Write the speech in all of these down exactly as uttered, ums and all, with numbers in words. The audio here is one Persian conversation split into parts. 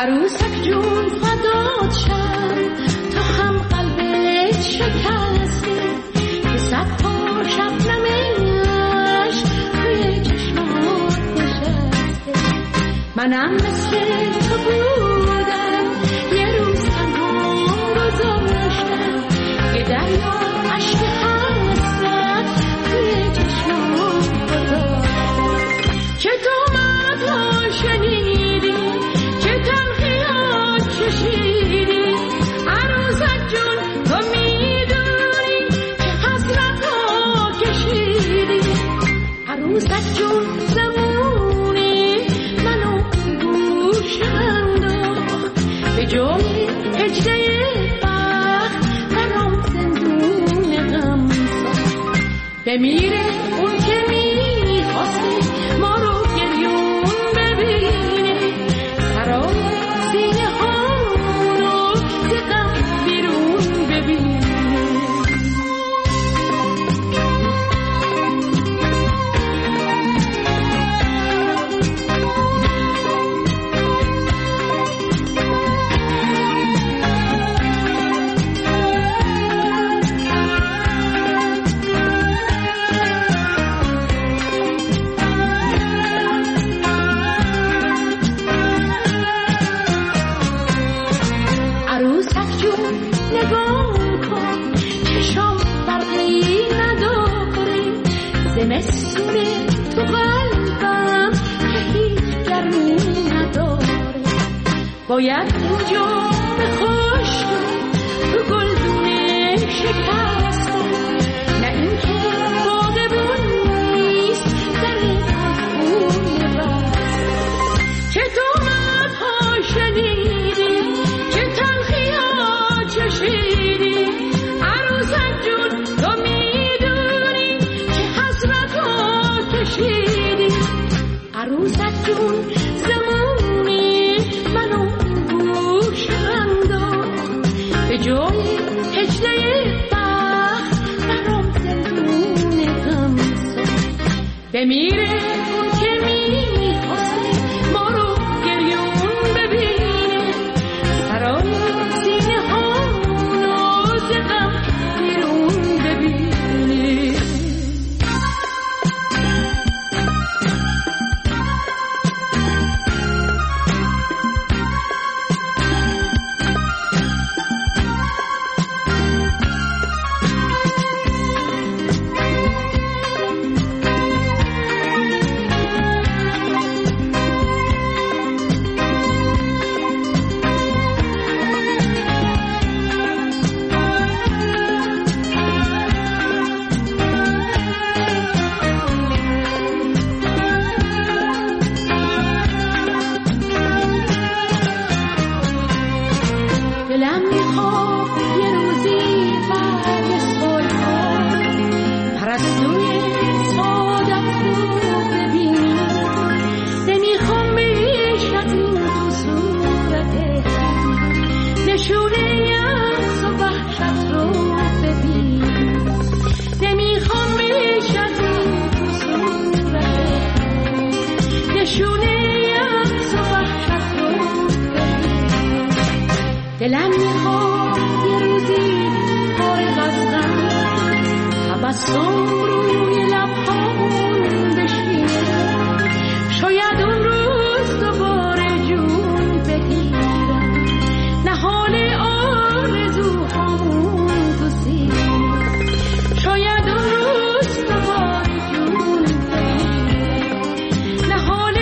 عروسک جون فدات شم تا هم قلبت شکسته که صد تا شبنمش توی چشمات نشسته. منم مثل تو بودم یه روز تنها گذاشتم یه دریا عشق حسرت توی چشمات گذاشتم. چه تو مدها شنیدی چه تنهیات چشیدی عروسک جون تو میدونی که حسرت ها کشیدی. عروسک جون زمونی منو گوش انداخت به جای هجده بخت برام زندون غم ساخت. بمیره اون که میخواسته ما رو گریون ببینه سرای سینه ها رو ز غم بیرون ببینه. عروسک جون نگاه کن چشام فرقی نداره زمستونه تو قلبم که هیچ گرمی نداره. باید اینجا به خشکی تو گلدونه شکسته نه اینکه باغبون نیست در خونه بسته. چه تو مدها شنیدی چه تلخیات چشیدی عروسک جون تو میدونی که حسرت ها کشیدی. عروسک جون زمونی منو گوش انداخت به جای هجده بخت برام زندون غم ساخت. بمیره اون که میخواسته ما رو گریون ببینه سرای سینه ها رو ز غم بیرون ببینه. دلم میخواد یه روزی برگ سلطان پرستوی سعادت رو ببینی. نمیخوام بشنوی تو صورتت نشونه یأس و وحشت رو ببینی. نمیخوام بشنوی تو صورتت نشونه یأس و وحشت رو ببینی. دلم میخواد یه روزی فارغ از غم تبسم روی لبهامون بشینه. شاید اون روز دوباره جون بگیرم نهال آرزوهامون تو سینه. شاید اون روز دوباره جون بگیرم نهال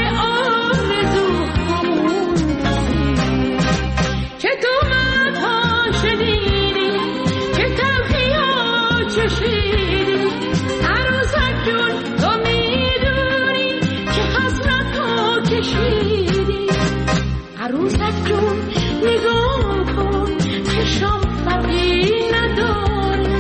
آرزوهامون تو سینه. چه تو مدها شنیدی چه تلخیات چشیدی عروسک جون تو میدونی که حسرت ها کشیدی. عروسک جون نگاه کن چشام فرقی نداره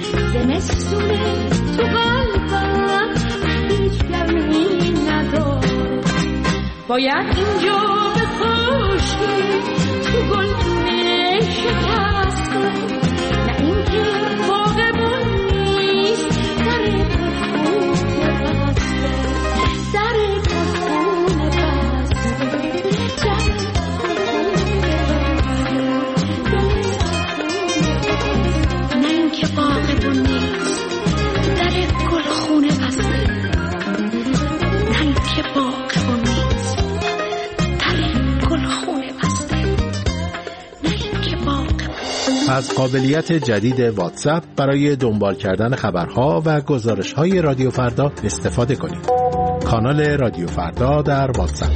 زمستونه تو قلبم هیچ گرمی نداره. باید اینجا به خشکی تو گلدونه شکسته نه اینکه باغبون نیست در خونه بسته. در خونه بسته در خونه از قابلیت جدید واتساپ برای دنبال کردن خبرها و گزارش‌های رادیو فردا استفاده کنید. کانال رادیو فردا در واتساپ.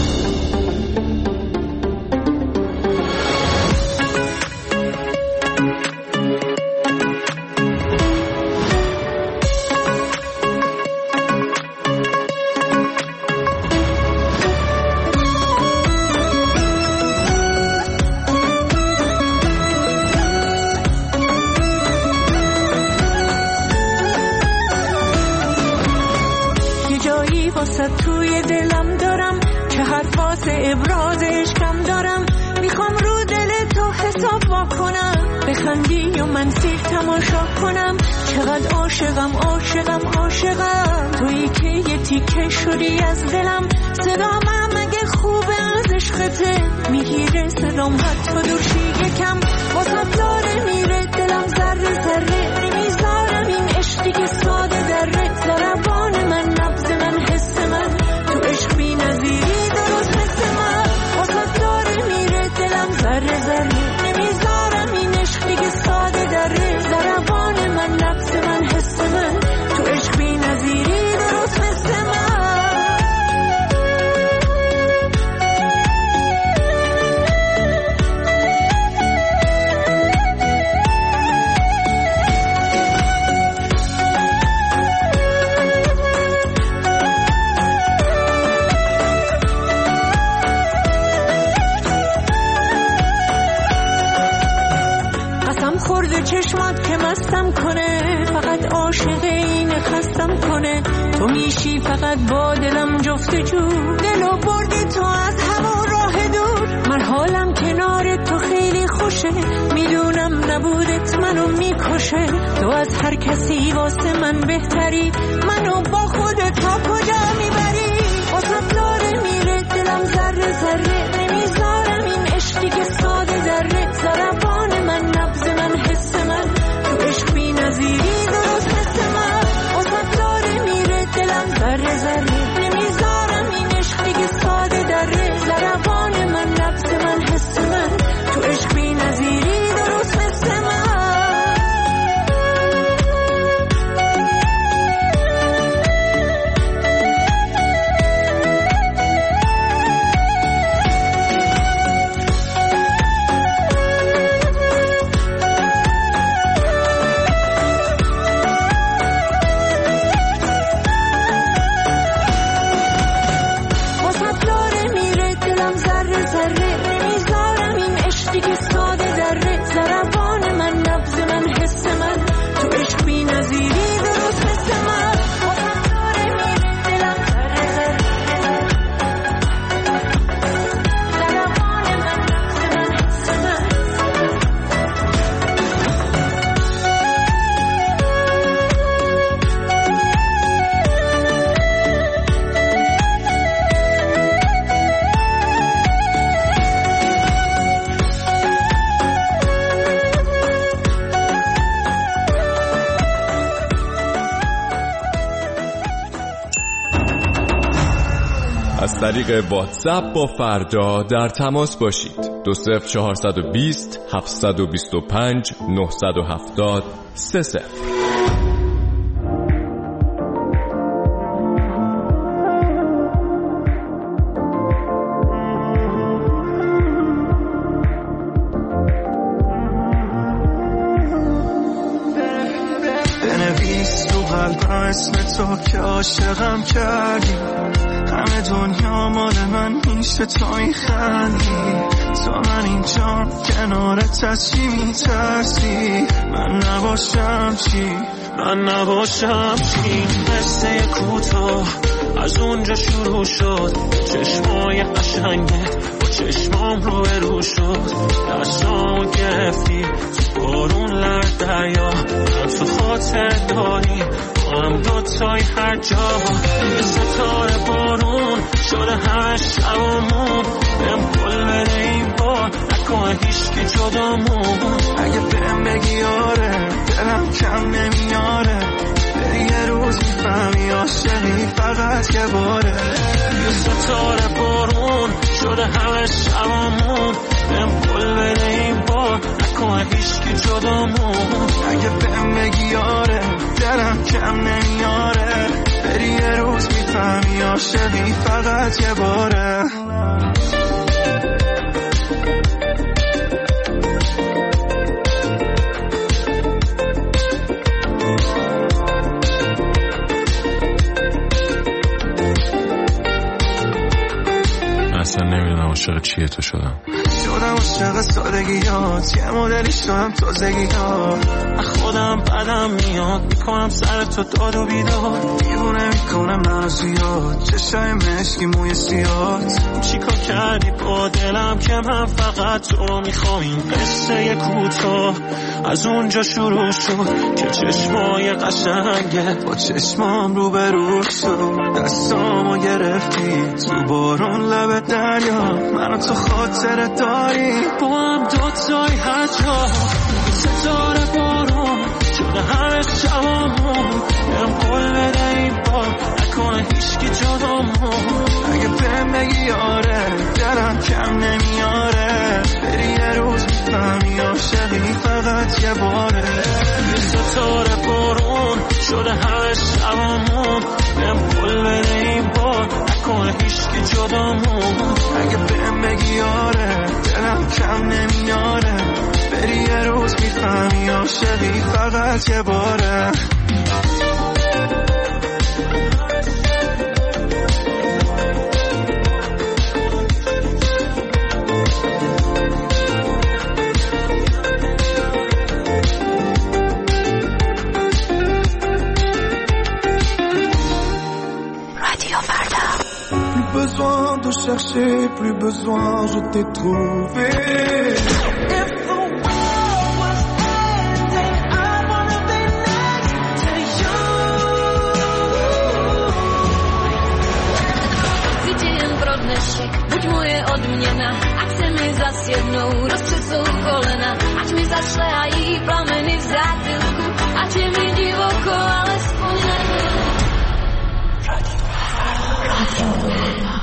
توی دلم دارم که حرف واسه ابراز عشقم دارم، میخوام رو دل تو حساب وا کنم، بخندی و من سیر تماشا کنم، چقدر عاشقم عاشقم عاشقم تویی که یه تیکه شدی از دلم، صدام مگه خوبه از عشقته میگیره صدام حتی دورشی یکم، واسه داره میره دلم ذره ذره، نمیذارم این عشقی که ساده دره، ضربان من نبض من حس من تو عشق بی نظیری درست مثل من، واسه داره میره دلم ذره ذره، نمیذارم این عشقی که ساده دره، ضربان من نبض من حس من تو عشق بی نظیری درست مثل من. چشمات که مستم کنه، فقط عاشق اینه خستم کنه، تو میشی فقط با دلم جفت جو، دلو بردی تو از همون راه دور، من حالم کنار تو خیلی خوشه، میدونم نبودت منو میکشه، تو از هر کسی واسه من بهتری، منو با خودت تا کجا میبری، واسه داره میره دلم ذره ذره، نمیذارم این عشقی که ساده دره، ضربان من نبض من حس من تو عشق بی نظیری درست مثل من، واسه داره میره دلم ذره ذره، نمیذارم این عشقی که ساده دره، ضربان من نبض من حس من تو عشق بی نظیری درست مثل من. از طریق واتساپ با فردا در تماس باشید. دو صفر چهارصد و بیست هفتصد و بیست و پنج نهصد و هفتاد سه صفر. بنویس تو قلبم اسم تو که عاشقم کردی، همه دنیا مال من میشه تو میخندی، تا من اینجا کنارت از چی میترسی، من نباشم چی من نباشم چی، قصه کوتاه از اونجا شروع شد، چشمای قشنگت با چشمام رو برو شد، دستامو گرفتی تو بارون لرد دریا، من تو خاطر داری هم دوتای هر جا، یه ستاره بارون شده همه شبامون، بهم پل بده این بار نکنه هیچکی جدامون، اگه بهم بگی آره دلم کم نمیاره، بری یه روز میفهمی عاشقی فقط یه باره، یه ستاره بارون شده همه شبامون، بهم پل بده این بار نکنه هیچکی عاشقی فقط یه باره. اصلا نمیدونم عاشق چیه تو شدم. شدم عاشق سادگیات، یه مدلی شدم تازگیات. خودم بدم میاد میکنم سر تو داد و بیداد. دیوونه میکنم منو زیاد، چشای مشکی موی سیاد. چیکار کردی با دلم که من فقط تو میخوام. این قصه یه کوتاه از اونجا شروع شد که چشمای قشنگه با چشمام رو به رو شد. دستامو گرفتی تو بارون لب دریا، منو تو خاطر داری با هم دوتای هر جا. ستاره بارون شده همه شبامون، برم قول بده این بار نکنه هیچکی جدامون. اگه بهم بگی آره دلم کم نمیاره، بری یه روز میفهمی عاشقی فقط یه باره. یه ستاره بارون شده همه شبامون، برم قول بده این بار نکنه هیچکی جدامون. اگه بهم بگی آره دلم کم نمیاره، بری یه روز میفهمی عاشقی فقط یه باره. Besoin de chercher, plus besoin, je t'ai trouvé. If the world was ending, I wanna be next to you. Widziałem brodneszek, buď moje odměna, ať se mi zas jednou roztřesou kolena, ať mi zašlehají plameny v zátilku, ať je mi divoko, alespoň nevím. Radio Verda.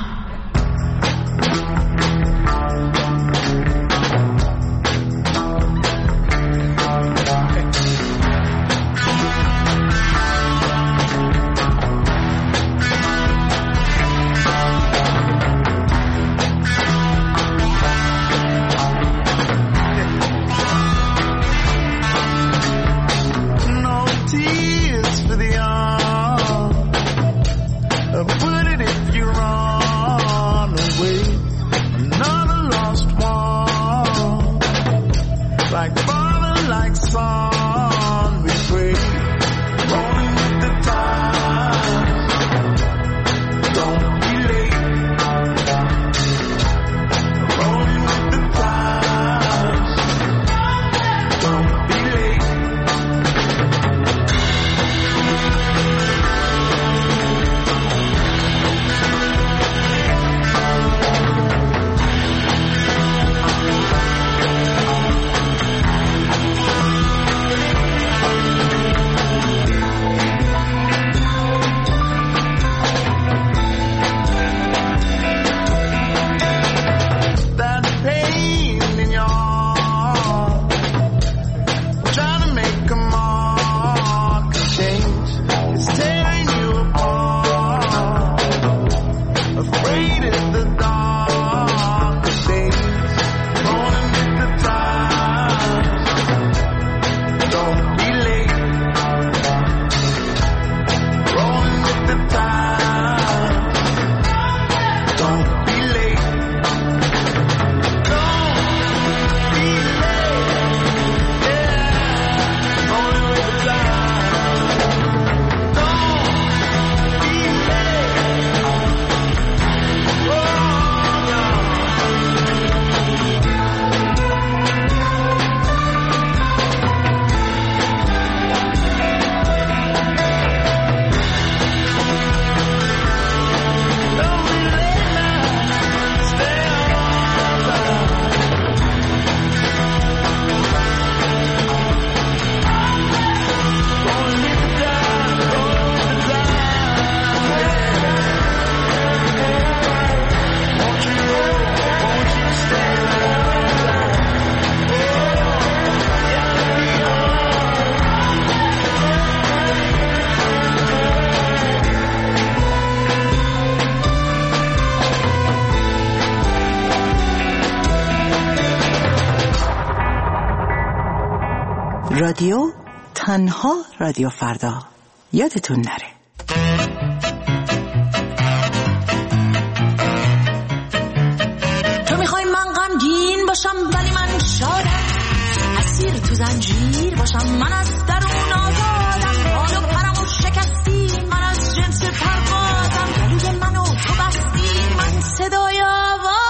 رادیو تنها رادیو فردا، یادتون نره. تو میخوای من غمگین باشم ولی من شادم، اسیر تو زنجیر باشم من از درون آزادم، بال و پرمو شکستی من از جنس پروازم، گلوی منو تو بستی من صدای آوازم.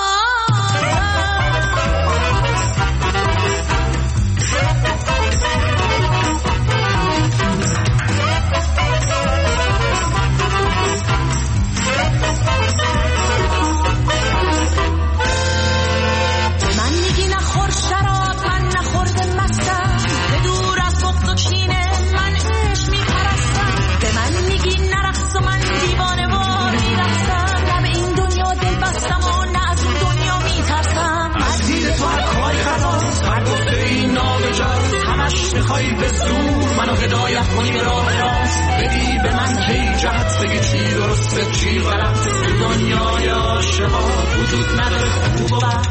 میخوای به زور منو هدایت کنی به راه راست، بدی به من هی جهت، بگی چی درسته چی غلط. دنیای عاشقا وجود نداره خوب و بد.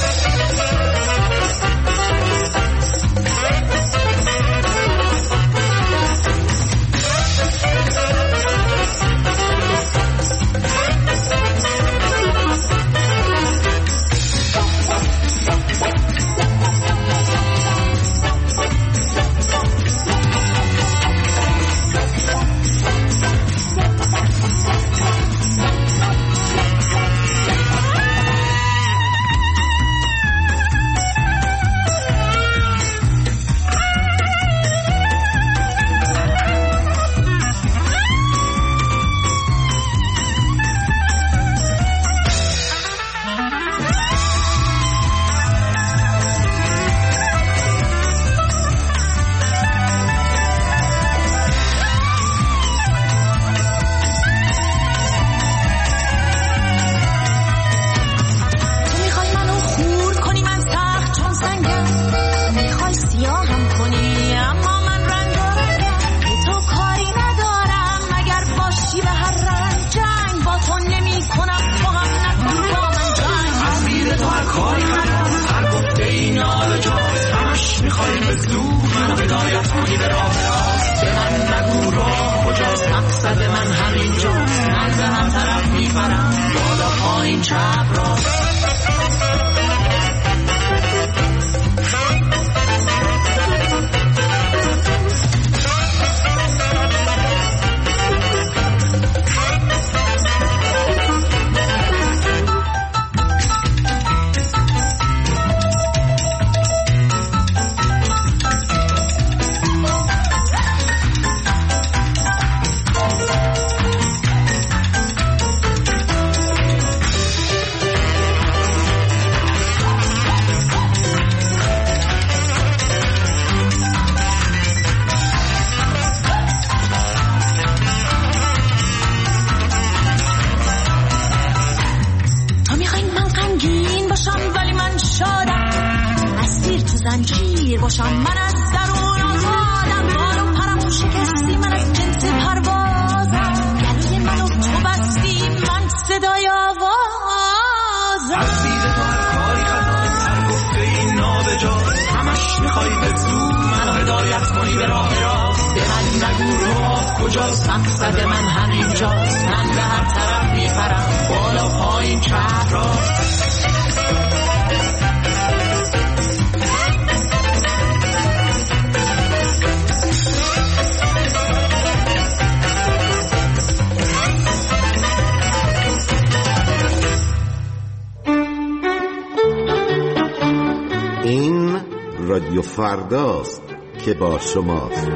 این رادیو فرداست که با شماست.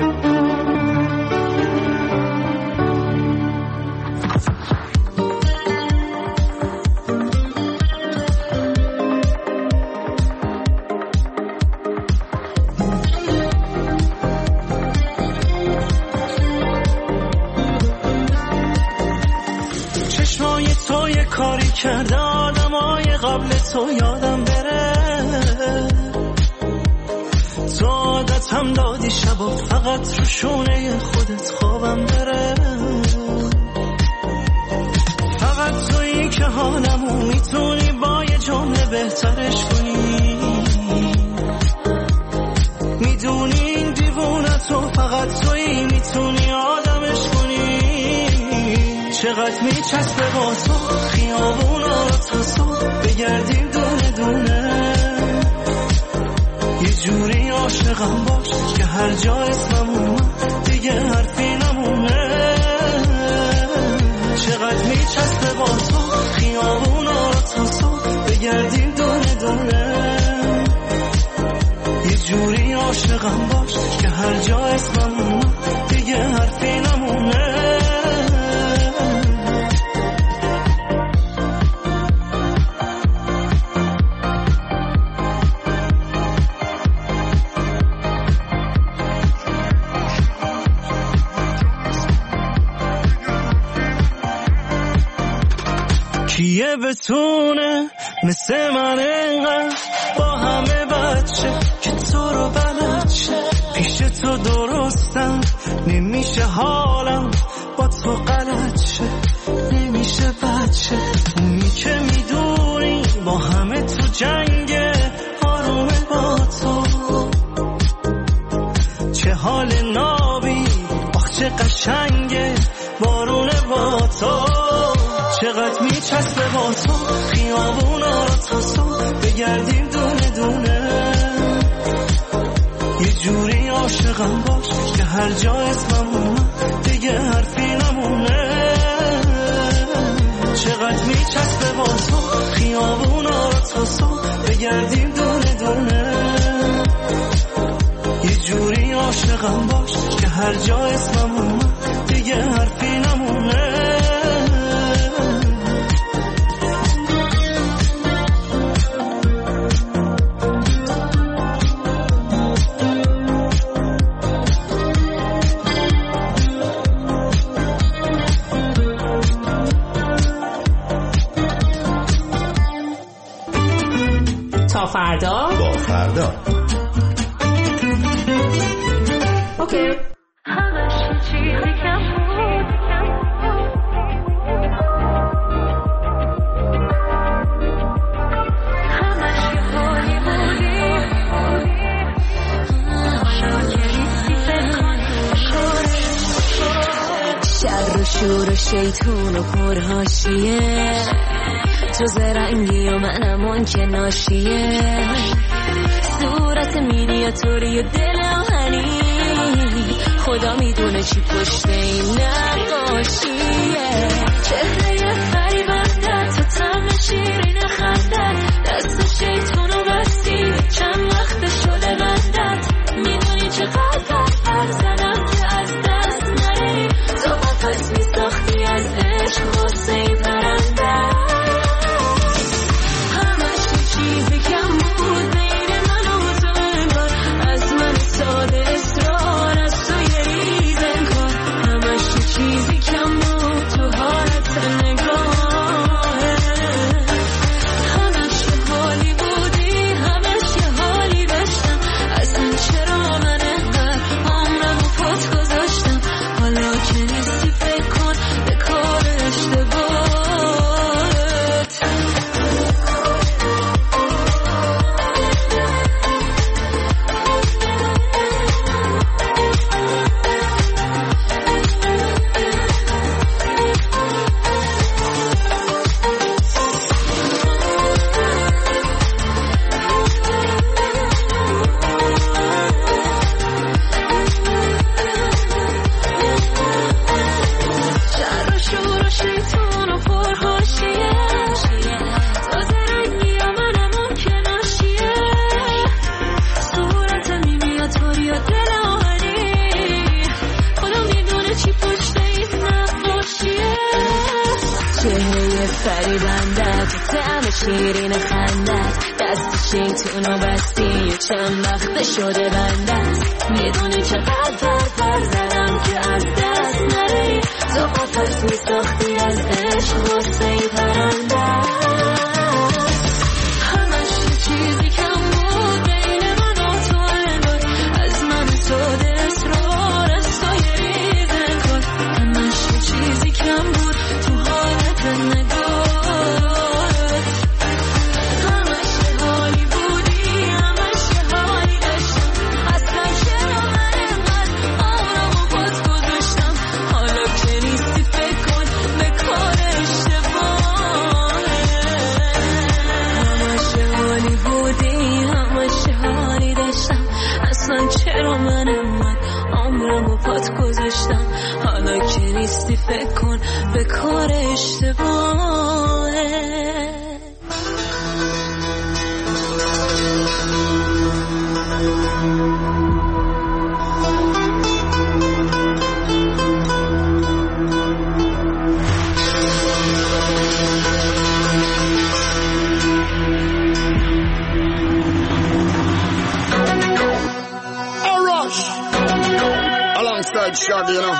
چشمای تو یه کاری کرده آدمای قبل تو یادم بره، تو عادتم دادی شبا فقط رو شونه خودت خوابم بره، فقط تویی که حالمو میتونی با یه جمله بهترش کنی، میدونی جوری عاشقم باش که هر جا اسمم اومد دیگه حرفی نمونه. چقدر میچسبه با تو خیابونا رو تا صبح بگردیم دونه دونه. یه جوری عاشقم باش که هر جا اسمم اومد دیگه حرفی نمونه. کیه بتونه مثل من اینقدر با همه بچه که تو رو بلد شه. پیش تو درستم نمیشه حالم با تو غلط شه. نمیشه بچه اونی که میدونی با همه تو جنگه آرومه با تو. چه حال نابی آخ چه قشنگه بارونه با تو. چقدر میچسبه با تو خیابونا رو تا صبح بگردیم دونه دونه. یه جوری عاشقم باش که هر جا اسمم اومد دیگه حرفی نمونه. چقدر میچسبه با تو خیابونا رو تا صبح بگردیم دونه دونه. یه جوری عاشقم باش که هر جا اسمم اومد دیگه حرفی نمونه. تا فردا با فردا اوکی. همش چیزی کم بود، همش یه حالی بودیم. شر و شور و شیطون و پرهاشیه، تو زرنگی و منم اون که ناشیه. صورت مینیاتوری و دل آهنی، خدا میدونه چی پشت این نقاشیه. چهره فریبنده تو طعم شیرین خندت، دست شیطون و بستی چند وقت شده بندت. میدونی چقدر پر زدم که از دست نری، تو قفص میساختی از عشق واسه این پرنده. چیزی کم بود بین من و تو، انگار از من ساده اصرار از تو یه ریز انگار. همش چیزی کم بود تو حالت نگاهه. همش یه حالی بودی، همش یه حالی داشتم. اصلا چرا من انقدر عمرم و پاس گذاشتم؟ حالا که نیستی فکر کن به کار اشتباهت. شیرین خندت، دست شیطون و بستی چند وقت شده بندت. میدونی چقدر پر پر زدم که از دست نری، تو قفص میساختی از عشق واسه ای پرنده. همش چیزی کم بود بین من و تو، انگار از من ساده اصرار از تو یه ریز انگار. همش چیزی کم بود تو حالت نگاه. اشتباه راستی فکر کن به کار اشتباهه. Alongside Shaggy, you know.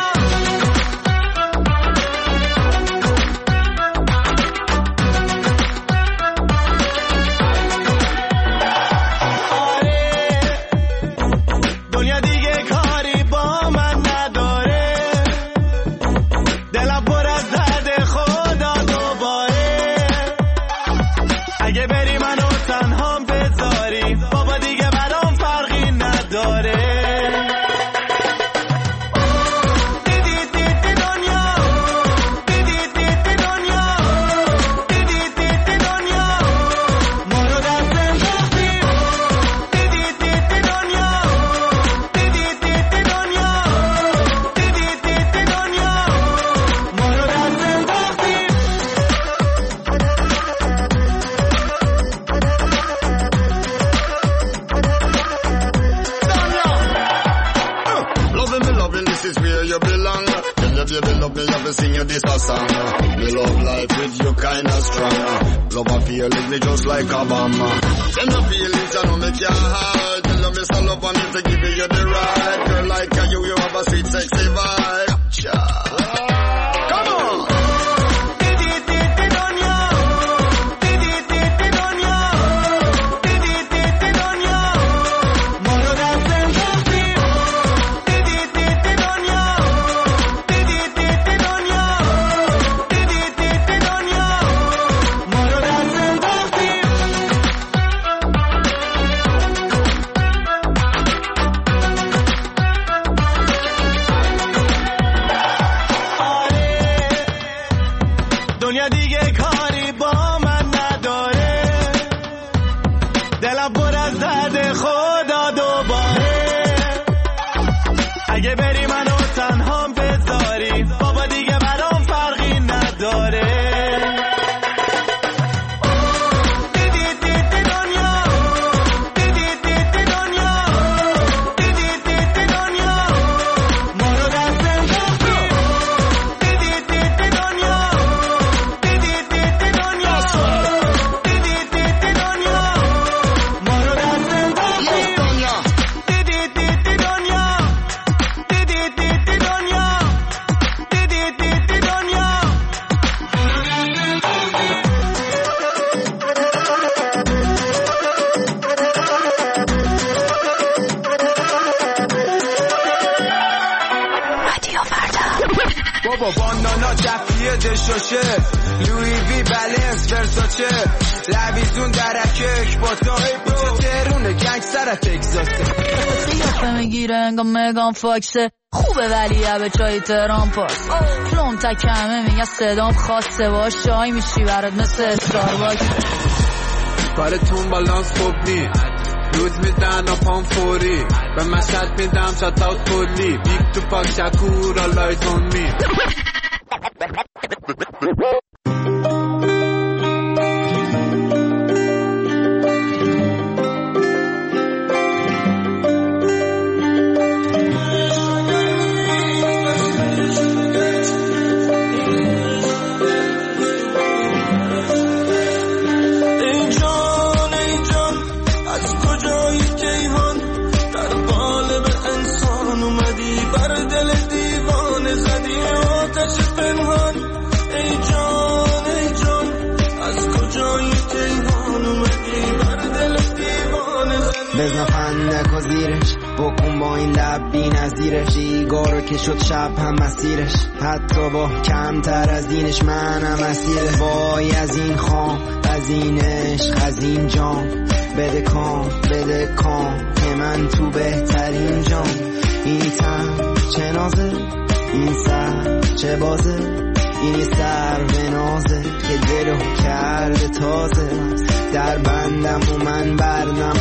فاکسه خوبه ولی به چای تهران پاس فلون تکمه میگه صدام خاصه باش چای میشی برات مثل استارباکس کارتون بالانس خوب نی روز میدن و پام فوری به مشهد میدم شات اوت کلی بیگ تو پاک شکور آلایتون می بزن فندک و زیرش بکن با این لب بی نظیرش ایگارو که شد شب هم مسیرش حتی با کمتر از اینش منم اسیرش وای از این خام از این عشق از این جام بده کام بده کام که من تو بهترین جام این تن چه نازه این سر چه بازه این سر به نازه که دلو کرده تازه در بندم و من بردم و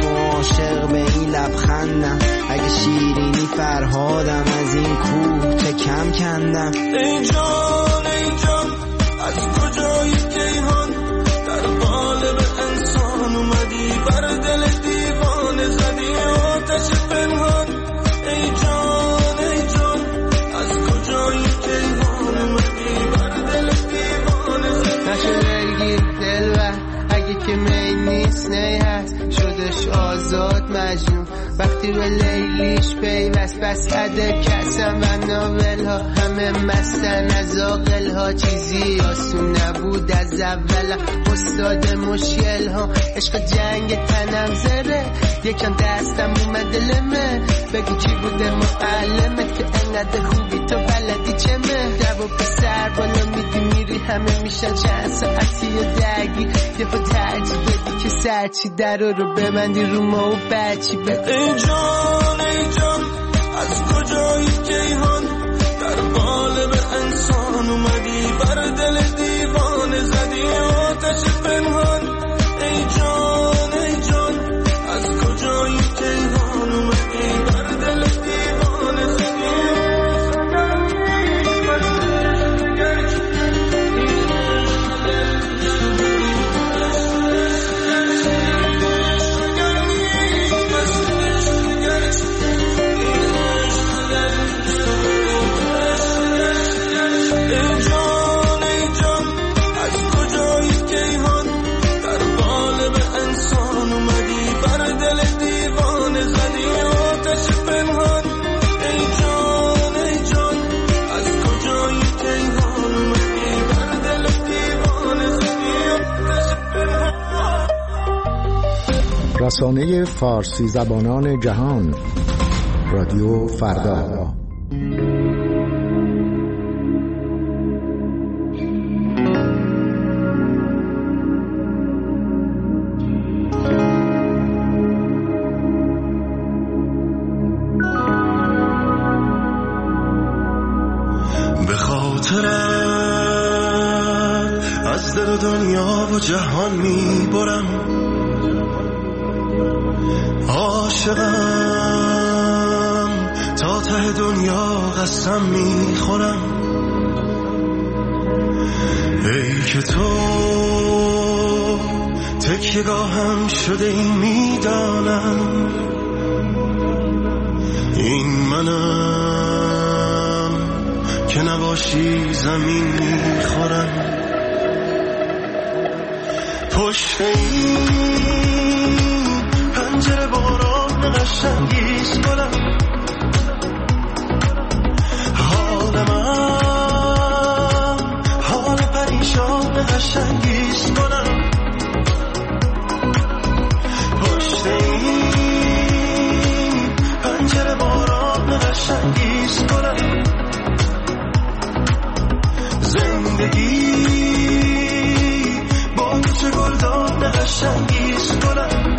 عاشق به این لبخندم، اگه شیرینی فرهادم از این کوه چه کم کندم. ای جان ای جان از کجای کیهان در قالب انسان اومدی، بر دل دیوانه زدی آتش پنهان. ای جان ای جان از کجای کیهان اومدی، بر دل دیوانه زدی. نشه دلگیر دلبر اگه که می نیست نی هست، شدش آزاد مجنون وقتی به لیلیش پیوست. بس عده کسم و ناول ها همه مستن از آقل ها، چیزی آسون نبود از اول استاد مشکل ها. عشق جنگ تنم زره یکم دستم اومد لمه، بگو کی بوده معلمت که انقدر خوبی تو بلدی چمه. دو پسر بالا میدی میری همه میشن چند ساعتی و درگی، یه پا ترجی بدی که سرچی در رو ببندی رو ما و بچی بدی. ای جان ای جان از کجای کیهان در قالب انسان اومدی، بر دل دیوانه زدی آتش پنهان. ای جان ای جان از کجای کیهان اومدی، بر دل دیوانه زدی. رسانه فارسی زبانان جهان رادیو فردا. به خاطرت از دل دنیا و جهان میبرم، عاشقم تا ته دنیا قسم میخورم. ای که تو تکیه‌گاهم شده این میدانم، این منم که نباشی زمین میخورم. پشت این پنجره باران قشنگیست گلم، حال من حال پریشان قشنگیست گلم. پشت این پنجره باران قشنگیست گلم. زندگی با چه گلدان قشنگیست گلم.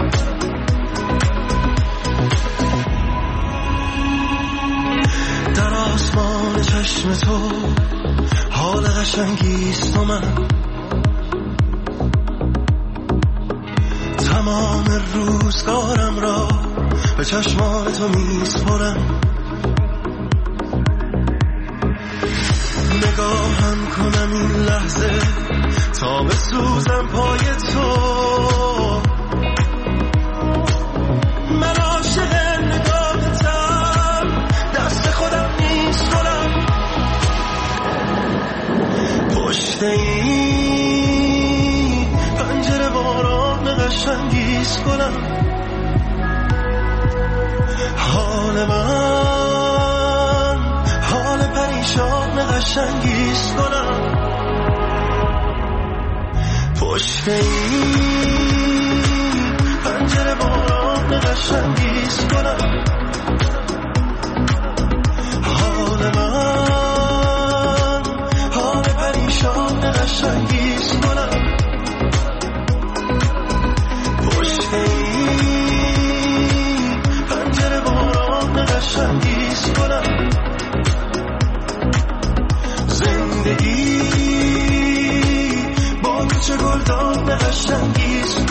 در آسمان چشم تو حال قشنگیست و من تمام روزگارم را به چشمان تو میسپرم. نگاهم کنم این لحظه تا بسوزم پای تو، من عاشق نگاهتم دست خودم نیست گلم. پشت این پنجره باران قشنگیست گلم، حال من حال پریشان قشنگیست گلم. پشت این پنجره باران قشنگیست گلم، حال من حال پریشان قشنگیست گلم. پشت این پنجره باران قشنگیست گلم. زندگی با چه گلدان قشنگیست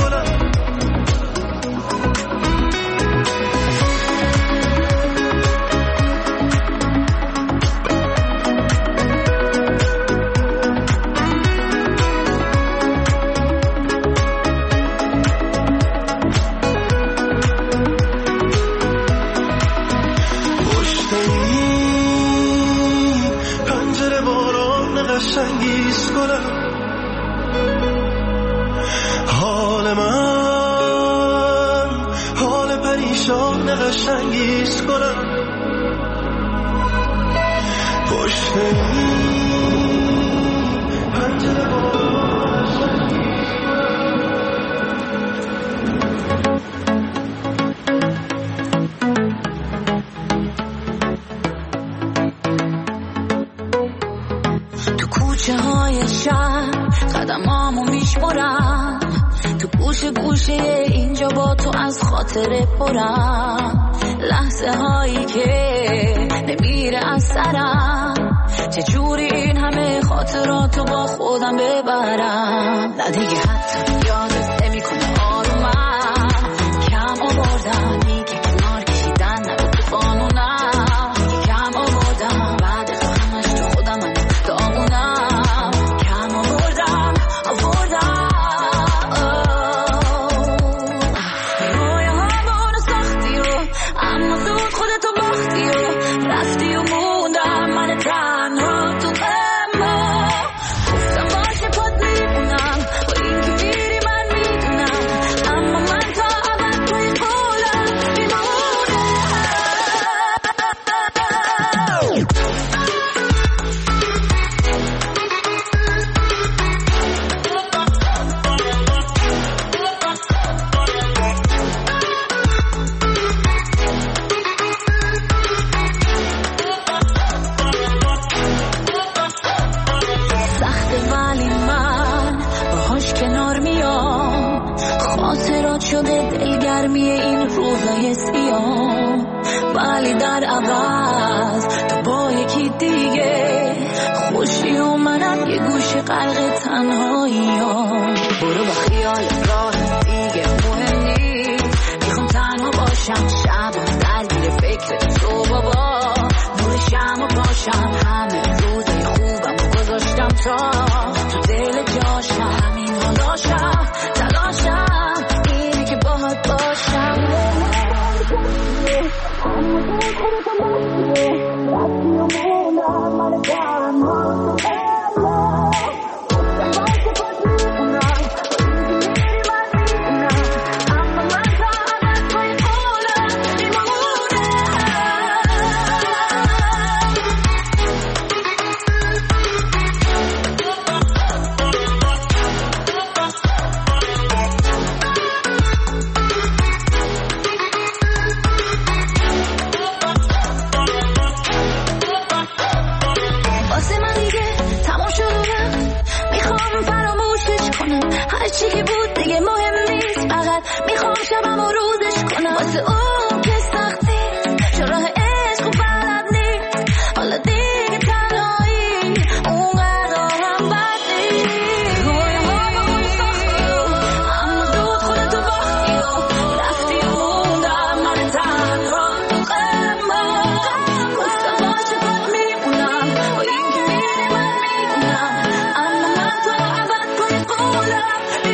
نشان قشنگیش کنم پشت این پنجره تو کوچه های شهر قدمامو میشمرم، تو گوشه گوشه اینجا با تو از خاطره پرم، لحظه هایی که نمیره از سرم، چجوری این همه خاطراتو با خودم ببرم. نه دیگه حتی یادت نمی کنه آرومم، کم آوردم دیگه کنار کشیدن نبود تو قانونم، کم آوردم بعد همش تو خودم من دامونم، کم آوردم آوردم اما زود خودتو باختی و رفتی و موندم من تنها تو اما گفتم باشه پاد میمونم با این که میری من میدونم، اما من تا ابد توی قولم میمونه. خاطرات شده دلگرمی این روزای سیاه، ولی در عوض تو با یکی دیگه خوشی و منم یه گوشه غرق تنهایی ها. برو با خیال راه دیگه مهم نیست، میخوام تنها باشم شب درگیر فکر تو بابا، نور شم و پاشم همه روزای خوبم گذاشتم تا تو دل جاشم، همین حالاشم تلاشم اینه که باهات باشم. هرچی که بود دیگه مهم نیست، فقط میخوام شبم و روزش کنم واسه اون که سختی چون راه عشق و بلد نیست، حالا دیگه تنهایی اونقدر هم بد نیست. گویا ما با اون ساختی و اما زود خودتو باختی و رفتی و موندم من تنها تو قلبم. گفتم باشه پاد میمونم با این که میری من میدونم، اما من تا ابد توی قولم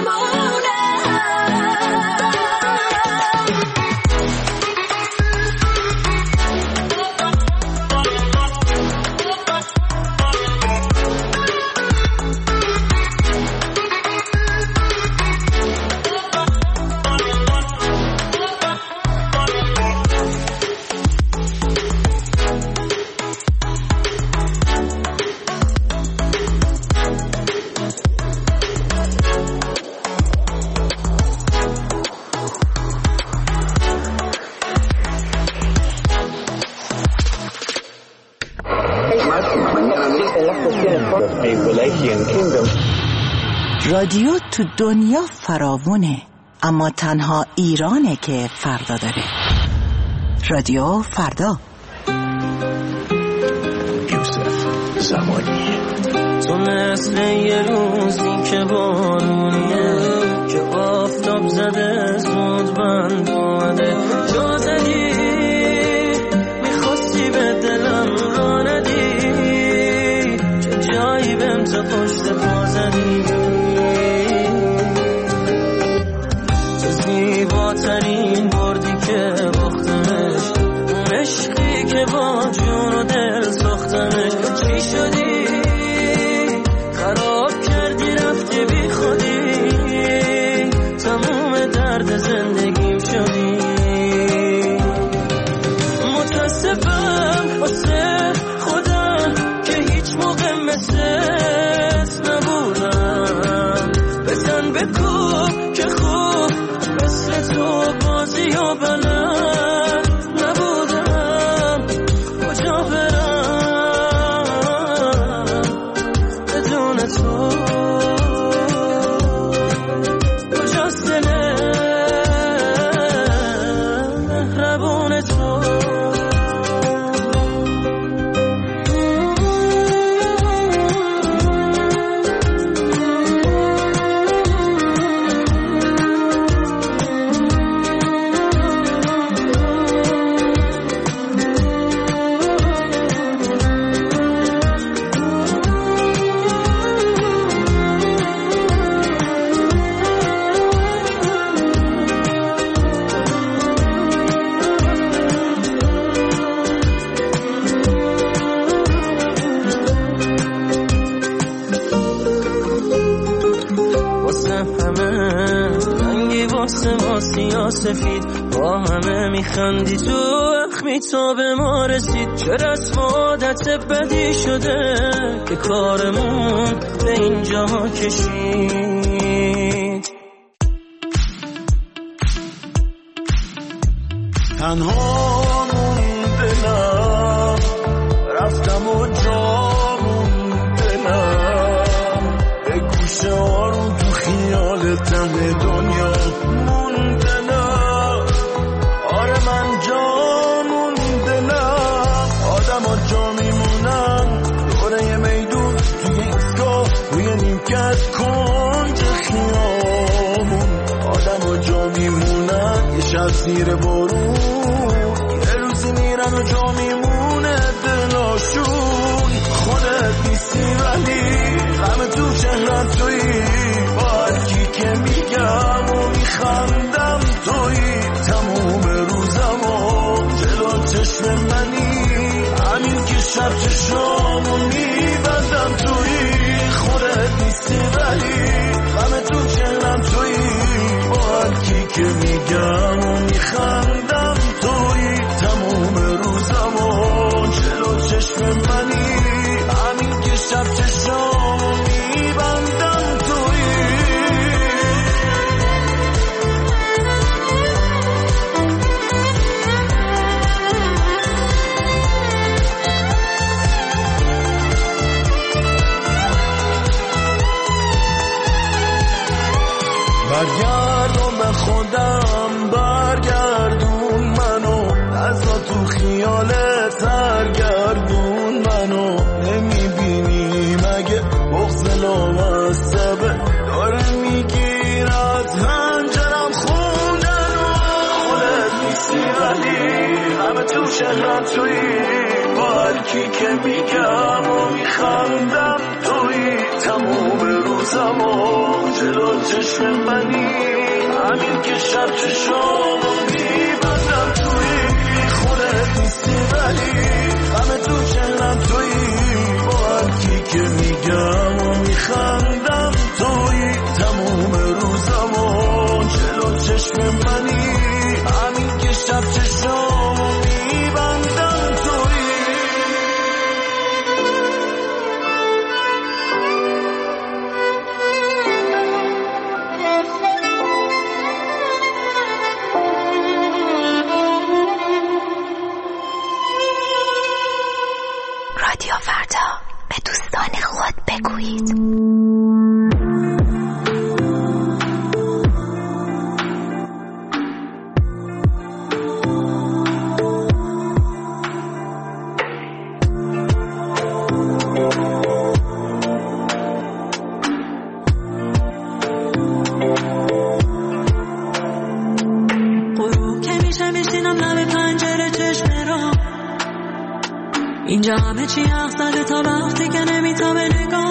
رادیو تو دنیا فراوونه، اما تنها ایرانه که فردا داره. رادیو فردا. یوسف زمانی. تو مثل یه روزی که بارونیه که آفتاب زده زود بند اومده، جا زدی میخواستی به دلم را ندی، چه جایی بهم تو پشت پا زدی، تو زیباترین بردی که باختمش، اون عشقی که با جون و دل ساختمش. چی شدی خراب کردی رفتی بی خودی، تموم درد زندگیم شدی. بازی و بلد نبودم کجا برم بدون تو کجاست دل مهربون تو سفید با همه میخندی تو اخمی تا به ما رسید چه رسم عادت بدی شده که کارمون به اینجا کشید تنها موندنم رفتم و جا موندنم به گوشه آروم تو خیال ته دنیا زیر بارون یه روزی میرن و جا میمونه دلاشون خودت نیستی ولی غم تو چهرم تویی با هرکی که میگم و میخندم تویی تموم روزم و جلو چشم منی همین که شب چشامو میبندم تویی خودت نیستی ولی غم تو چهرم تویی با هرکی که میگم و میخندم تویی تموم روزم و جلو چشم منی همین که شب چشامو میبندم تویی برگردم به خودم برگردون منو ازا تو خیالت سرگردون منو نمیبینی مگه بغض لامصبه داره میگیرد هنجرم خوندن و خودت نیستی ولی همه تو شهرم تویی با هرکی که میگم و میخندم تویی تموم روزم و جلو چشم منی همین که شب چشامو میبندم تویی خودت نیستی ولی همه تو چهرم تویی با هرکی که میگم و میخندم تویی تموم روزم و جلو چشم منی همین که شب چشامو میبندم تویی رادیو فردا به دوستان خود بگویید. اینجا همه چی حق زده تا وقتی که نمیتابه نگاه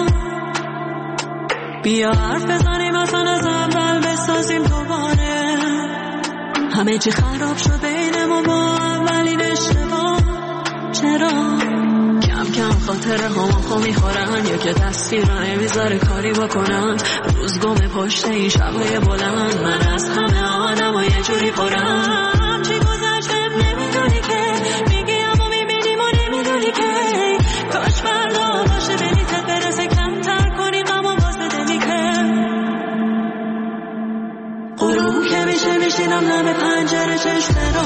بیا حرف بزنیم اصلا از اول بسازیم دوباره همه چی خراب شد بینمون با اولین اشتباه چرا کم کم خاطره همو میخورن یا که دستی را نمیذاره کاری بکنن روز گم پشت این شبای بلند من از همه آدم و یه جوری پرم چی گذشته نمیدونی که میگی اما میبینیم و نمیدونی که کاش فردا باشه بلیتت برسه کمتر کنی غم و واسه دلی که غروب که میشه میشینم لب پنجره چشم رو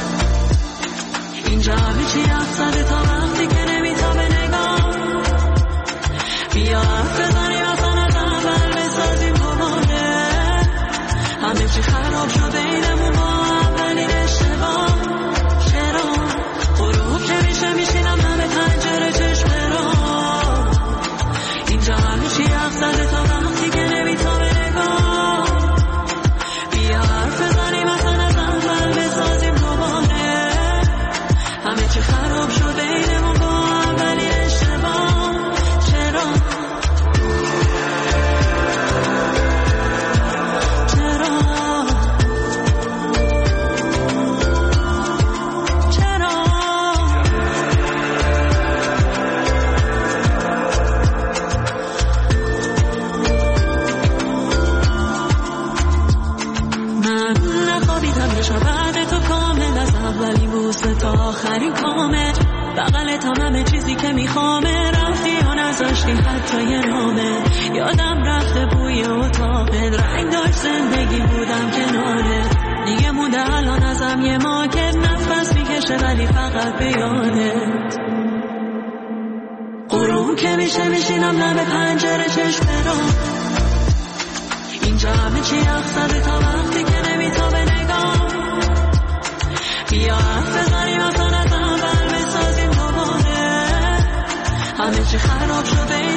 اینجا همه چی افزده تا وقتی که نمیتابه نگاه بیا حرف بزنیم اصلا از اول بسازیم دوباره همه چی خراب شد بینمون با اولین اشتباه چرا غروب که میشه میشینم همه پنجره چشم رو اینجا همه چی افزده تا وقتی که نمیتابه نگاه بیا حرف بزنیم اصلا از اول بسازیم دوباره همه چی خراب شد بینمون با اولی اشتباه چرا چرا چرا من نخوابیدم یه شب بعد تو کامل از اولی بوسه تا آخرین کامل بغلت هم همه چیزی که میخوامه رفتی و نذاشتی حتی یه نامه یادم رفته بوی اتاقت رنگ داشت زندگی بودم کناره دیگه مونده الان ازم یه ماکت نفس میکشه ولی فقط به یادت غروب که میشه میشینم لب پنجره چشم رو اینجا همه چی افزده تا وقتی که نمیتابه نگاه بیا حرف بزنیم اصلا از اول بسازیم دوباره همه چی خراب شده